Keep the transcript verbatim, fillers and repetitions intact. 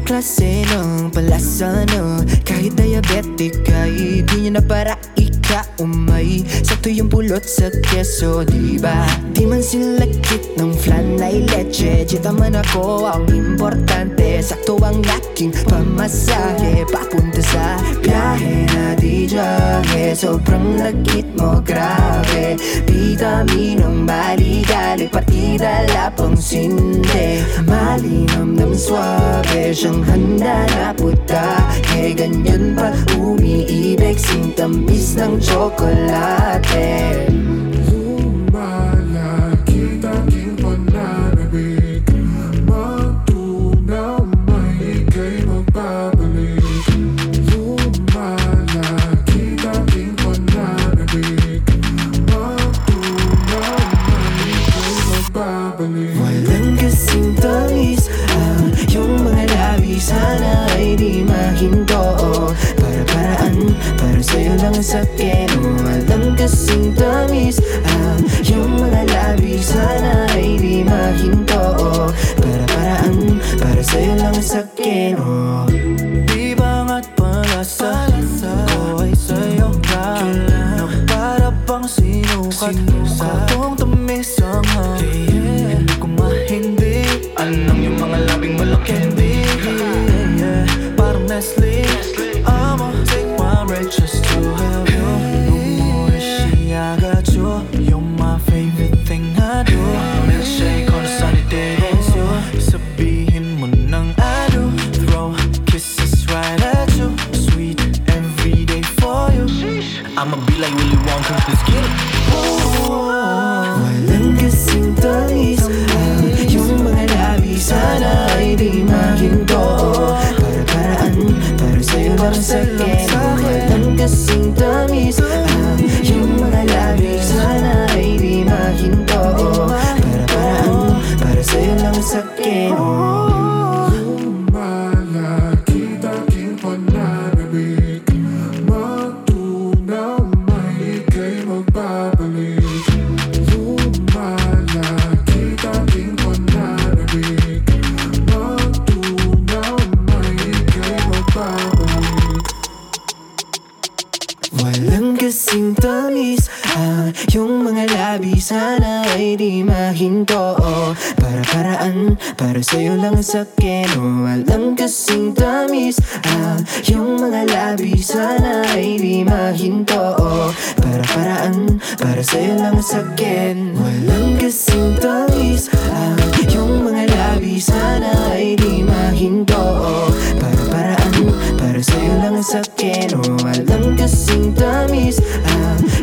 klase ng palasa na kahit diabetic ay di niya na para ika-umay. Sakto yung pulot sa keso, diba? Di man sila kit ng flan ay leche, chita man ako ang importante. Sakto ang aking pamasahe papunta sa biyahe na di jahe. Sobrang lagkit mo, grabe. Vitaminong maligali, pati dala pang sinde. Malinamnam suabe, siyang handa na putahe. Ganyan pa umiibig, sing tamis ng tsokolate. Lumalaki tanging pananabik, matunaw may ika'y magbabalik. Lumalaki tanging pananabik, matunaw may ika'y magbabalik. Walang kasing tamis ang iyong mga labi, sana ay di mahinto. Para-paraan, para sa'yo lang sa akin. Walang kasing tamis ang iyong mga labi, sana ay di mahinto. Para-paraan, para sa'yo lang sa akin. Di ba nga't palasa ko ay sa'yo lang, na para bang sinukat sa akong tamis ang hangin. Hindi ko mahindig anong yung mga labing malakindi. Parang Nestle, I'ma take my break just to have you. No more she, I got you. You're my favorite thing I do. Milkshake on a sunny day, it's you. Sabihin mo nang I do. Throw kisses right at you. Sweet every day for you. I'ma be like Willy Wonka, let's get it. Walang kasing tamis ang iyong mga labi, sana ay di mahinto. Para-paraan, para sa'yo lang sa akin. Walang kasing tamis ang iyong mga labi, sana ay di mahinto. Para-paraan, para sa'yo lang sa akin. Lumalaki tanging pananabik, matunaw may ika'y magbabalik. Lumalaki tanging pananabik, matunaw may ika'y magbabalik. Walang kasing tamis ang iyong mga labi, sana ay di mahinto. Para-paraan, para sa'yo lang sa akin. Walang kasing tamis ang iyong mga labi, sana ay di mahinto. Para-paraan, para sa'yo lang sa akin. Walang kasing tamis ang iyong mga labi, sana ay di mahinto. Para-paraan, para sa'yo lang sa akin. Walang kasing tamis ang